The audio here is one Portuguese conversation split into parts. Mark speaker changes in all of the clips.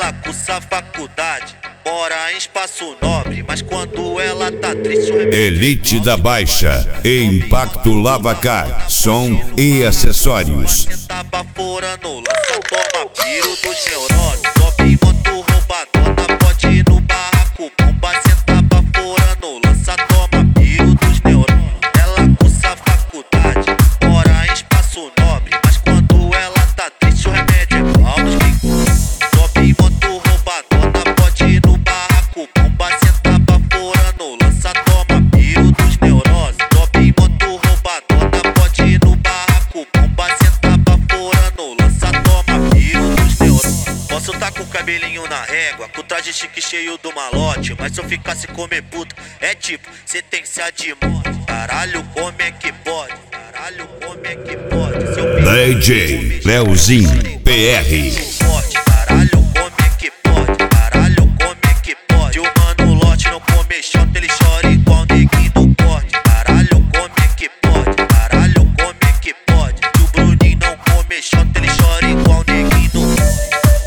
Speaker 1: Ela cursa faculdade, mora em espaço nobre, mas quando ela tá triste...
Speaker 2: Elite da Baixa, Impacto Lavacar, som e acessórios.
Speaker 1: Tá baforando, lança, toma piro dos neurônios. Top moto roubadona, pode no barraco, bomba, senta baforando, lança, toma piro dos neurônios. Ela cursa faculdade, mora em espaço nobre, mas quando ela tá triste o remédio é palmas que top moto roubadona, pode no barraco, bomba, senta baforando, lança, toma piro dos neurônios. Top moto roubadona, pode no barraco, bomba, senta baforando, lança, toma piro dos neurônios. Posso tá com o cabelinho na régua, com o traje chique cheio do malote, mas se eu ficasse comer puta, é tipo, cê tem que ser de morte. Caralho, como é que pode? Caralho, como é que pode? Se eu
Speaker 2: DJ Leozinho PR.
Speaker 1: Caralho, como é que pode? Caralho, como é que pode? O mano lote não come chota, ele chora igual neguinho do corte. Caralho, como é que pode? Caralho, como é que pode? Que o Bruninho não come chota, ele chora igual neguinho do corte.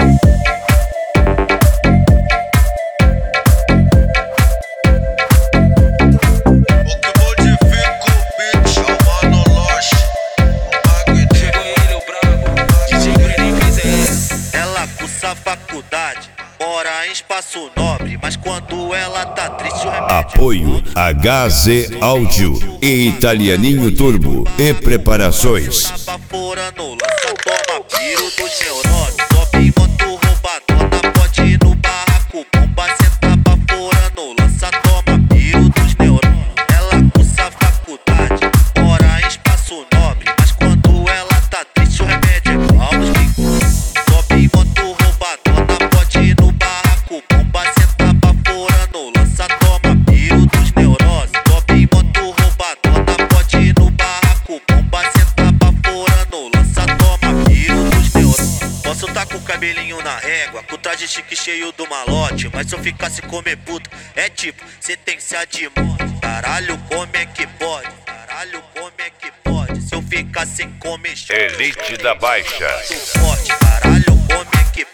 Speaker 1: Faculdade, mora em espaço nobre, mas quando ela tá triste o remédio...
Speaker 2: Apoio HZ Áudio e Italianinho Turbo e Preparações.
Speaker 1: Baforando, lança, toma piro dos neurônios. Top moto roubadona, pode no barraco, bomba, senta baforando, lança, toma piro dos neurônios. Ela cursa faculdade, mora em espaço nobre, mas quando ela tá triste o remédio é palmas que top moto roubadona, pode no barraco, bomba, senta baforando, lança, toma piro dos neurônios. Top moto roubadona, pode no barraco, bomba, senta baforando, lança, toma piro dos neurônios. Posso tá com o cabelinho na régua, com o traje chique cheio do malote, mas se eu ficasse comer puta, é tipo, cê tem que ser de morte. Caralho, como é que pode? Caralho, como é que pode? Se eu ficar sem comer chota,
Speaker 2: Elite da Baixa.
Speaker 1: forte, caralho, como é que